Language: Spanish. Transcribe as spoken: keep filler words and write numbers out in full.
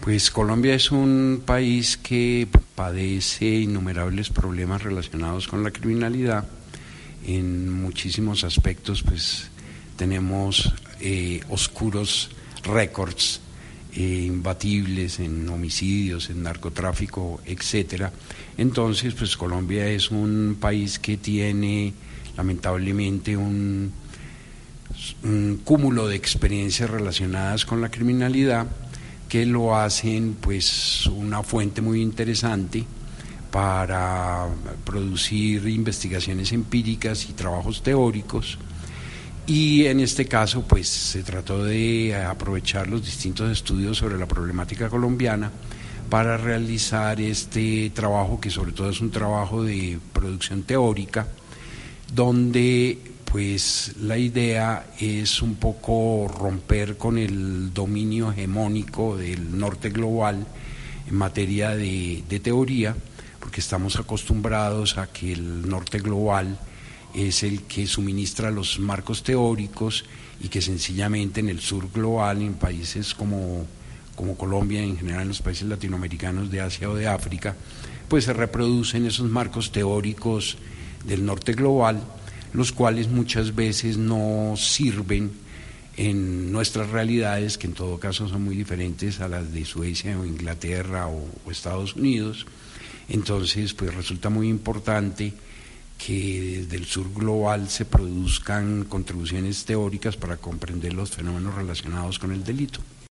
Pues Colombia es un país que padece innumerables problemas relacionados con la criminalidad. En muchísimos aspectos pues tenemos eh, oscuros récords eh, imbatibles en homicidios, en narcotráfico, etcétera. Entonces pues Colombia es un país que tiene lamentablemente un, un cúmulo de experiencias relacionadas con la criminalidad que lo hacen pues una fuente muy interesante para producir investigaciones empíricas y trabajos teóricos, y en este caso pues se trató de aprovechar los distintos estudios sobre la problemática colombiana para realizar este trabajo, que sobre todo es un trabajo de producción teórica, donde pues la idea es un poco romper con el dominio hegemónico del norte global en materia de, de teoría, porque estamos acostumbrados a que el norte global es el que suministra los marcos teóricos y que sencillamente en el sur global, en países como, como Colombia, en general en los países latinoamericanos de Asia o de África, pues se reproducen esos marcos teóricos del norte global, los cuales muchas veces no sirven en nuestras realidades, que en todo caso son muy diferentes a las de Suecia o Inglaterra o, o Estados Unidos. Entonces pues resulta muy importante que desde el sur global se produzcan contribuciones teóricas para comprender los fenómenos relacionados con el delito.